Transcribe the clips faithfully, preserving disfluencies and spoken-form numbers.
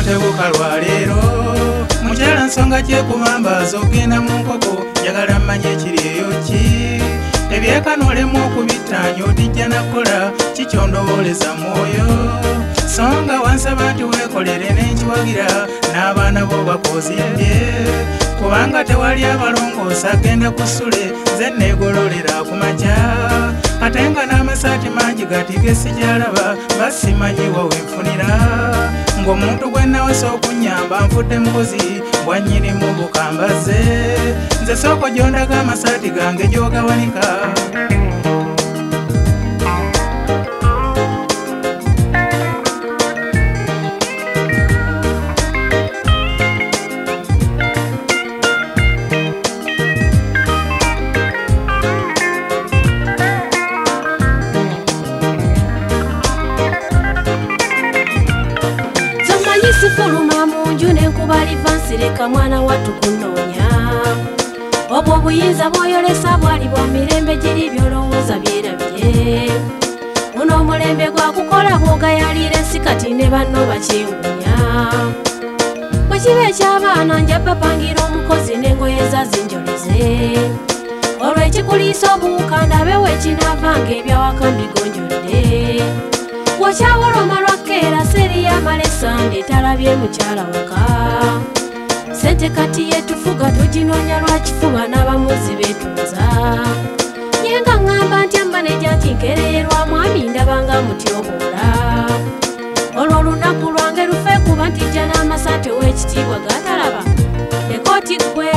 tebuka lwa leero mukyala nsonga kyekubamba zogenda mu nkoko njagala mmanye ekiri ki ebyekanolemu okubitanya otijja nakola kikyondowooleza mwoyo songa wansaba nti weekolere n'enkiwagira n'abaana bo bakozimbye kubanga tewali abalongoosa agenda ku ssule nze neegololera ku makya ate nga n'amasaati mangi gati ge sijalaba basimanyiwa wenfunira ng'omuntu gwe nawasa okunnyamba nfudde mukozi bwannyinimu bukambaze nze sooko gyondaga amasaati gange gy'ogawanika Sifuluma munju nenkubali vansireka mwana wattu kunoonya obwo obuyinza bw'oyolesa bwali bwa mirembe giri byolowooza byerabye buno omulembe gwa kukola bw'ogayalira ensi kati ne banno bakyewuunya bwe kiba eky'abaana nja bapangira omukozi n'engoye za zinjoleze olw'ekikuliisa obuwuka ndabe weekinaavanga ebyawaka mbigonjodde wakyawoloma lwakkeera seri yamalesa ndeetalabye mukyala waka sente kati yetufuga tuginoonya lwakifuba n'abamuzi beetunza yenga ŋŋamba nti amaneja nti nkereyerwa mwami ndabanga mutyoboola olwo olunaku lwange lufe kuba ntijja n'amasaati ow'ekitiibwa gatalaba ekooti ggwe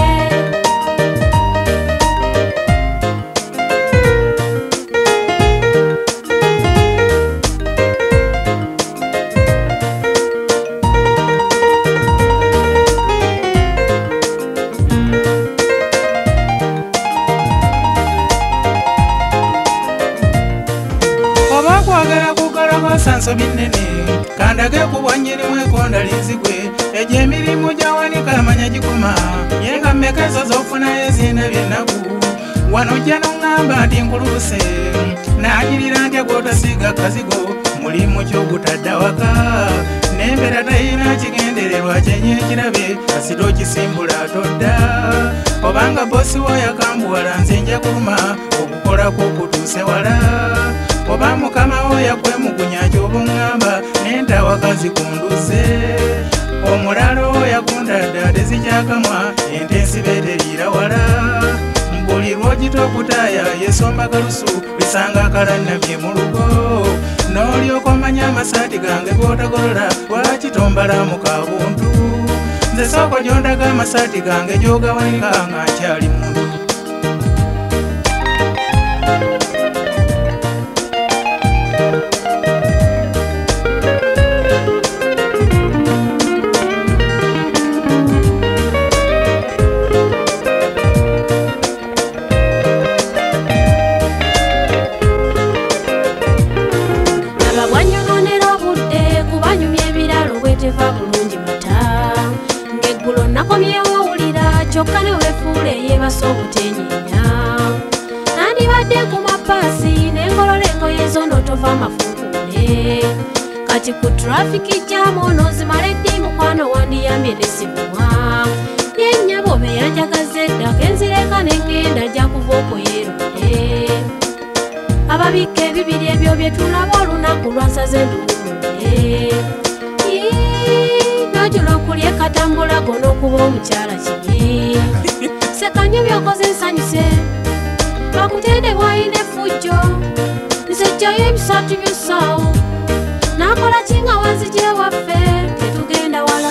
sanso binene kandage kubwanyirimu ekonda linzigwe egyo emirimu gyawanika amanya gikuma yenga mmekezo z'ofunayo ezina byennaku wano jja noŋŋamba nti nkuluse naanyirira ntya gw'otasiiga kazigo mulimu ky'ogutadda waka n'embeera talina kigendererwa kyenye ekirabe kasita okisimbula todda obanga bosi wo yakambuwala nze nja kuluma okukolako okutuuse wala oba mukama wo yakwemugunya ky'oba oŋŋamba n'entawakazi kunduze omulalo wo yakundadda tezikyakamwa ente ensibe teriira wala buli lwogita okutaaya yesomba kalusu bisanga akalannamye mu lugo n'olyoka omanya amasaati gange g'otagolola lwaki tombala mu kabuntu nze sooko gyondaga amasaati gange gy'ogawanika nga nkyali muntu kyokka ne weefuula eyeebasa obutenyinya nandibadde ku mapaasi n'engolola engoye zono tova amafuukuule kati ku trafiki jamu onoozimala eddi mukwano wandiyambye nesibumwa yennyabo beyanjagaza edda genzireka n'engenda ajja kuva okoyeerudde ababikka ebibiri ebyo bye tulaba olunaku lwansaze nduwumule najula okulya ekatambula gona okuba omukyala kibi sekanya byokoze ensanyuse bakutende bwayina effujjo nsejjayo ebisaatu by'ossaawo nakola kinga wanzije waffe tetugenda wala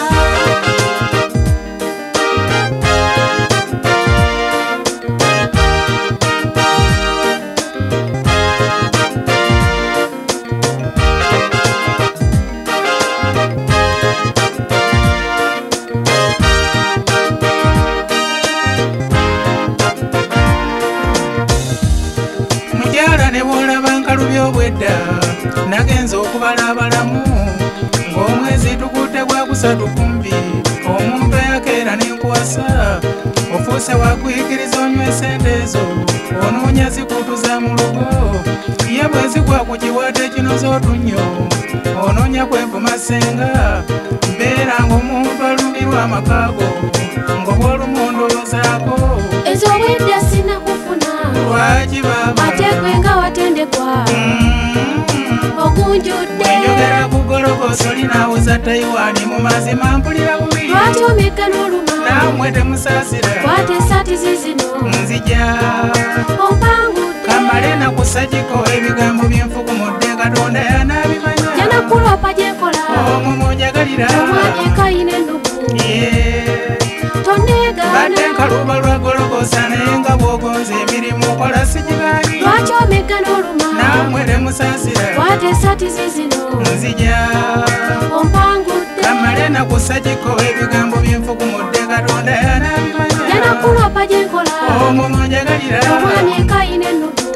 byobwedda nagenza okubala abalamu ng'omwezi tukutte gwa kusatu kumbi omuntu ayakeera n'enkwasa ofuuse wakuyikiriza onywa esente ezo onoonya zikutuza mu lugo ye bwe zigwa ku kiwaata ekinoza otunnyo onoonya kwevuma senga tobeeranga omuntu alumbirwa amakaago ng'oba olumondoozaako ez'obwedda sinakufuna lwaki baba ate gwe nga watendekwa ogunjudde enjogera kugolokosa olinawuza taiwani mu mazima mpulira bubiri lwaki omegga n'oluma nammwe temusaasira kwata esaati zizino nzija ompangudde kamale nakusagiko ebigambo byenfukumudde katonda yanabimanya janakulopa gyekola omwomo njagalira omwana ekayina ennuku tonneegaana badde nkaluba lwa golokosa naye nga bw'ogonza emirimu okola sigibaani lwaki omegga n'oluma nammwe temusaasira kwata esaati zizino nzija ompangudde kamale nakusagiko ebigambo byenfukumudde katonda yanabimanya janakulopa gyenkola omwomo njagalira omwana ekayina ennuku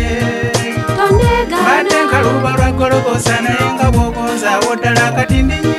badde tonneegaana nkaluba lwa golokosa naye nga bw'ogonza awo ddala kati ndi